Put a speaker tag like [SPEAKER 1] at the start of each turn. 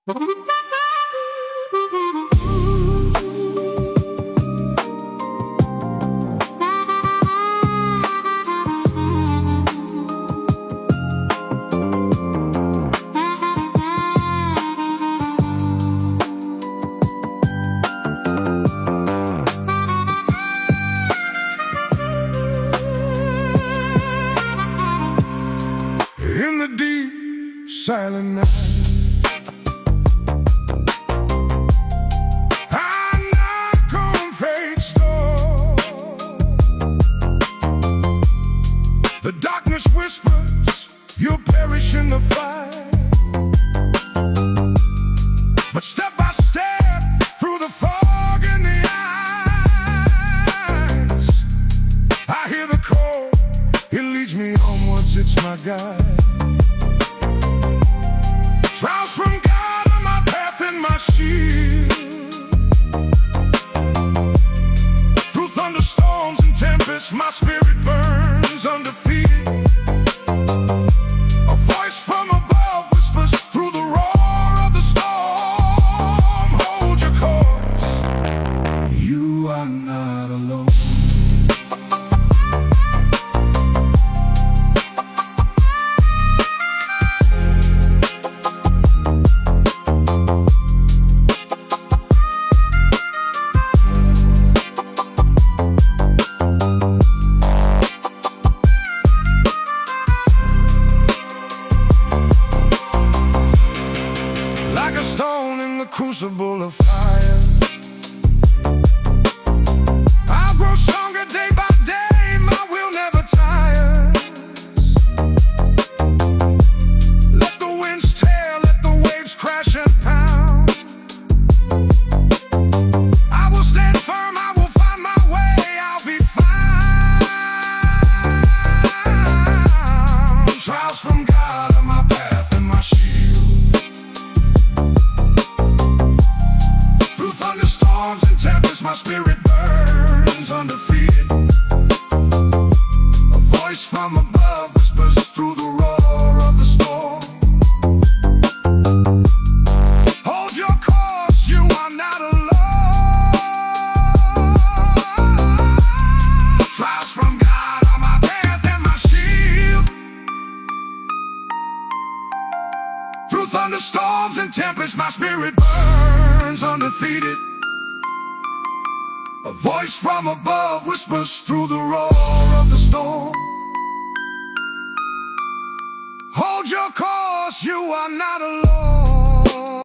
[SPEAKER 1] In the deep silent night, I knock on fate's door. The darkness whispers, you'll perish in the fire. But step by step, through the fog and the eyes, I hear the call, it leads me onwards, it's my guide. Trials from God are my path and my shield. Through thunderstorms and tempests, my spirit burns undefeated. A voice from above whispers through the roar of the storm, hold your course, you are not alone. Like a stone in the crucible of fire, I'll grow stronger day by day, my will never tires. Let the winds tear, let the waves crash and pound, I will stand firm, I will find my way, I'll be found. Trials from God are my path and my shield. Storms and tempests, my spirit burns undefeated. A voice from above whispers through the roar of the storm, hold your course, you are not alone. Trials from God are my path and my shield. Through thunderstorms and tempests, my spirit burns undefeated. A voice from above whispers through the roar of the storm, hold your course, you are not alone.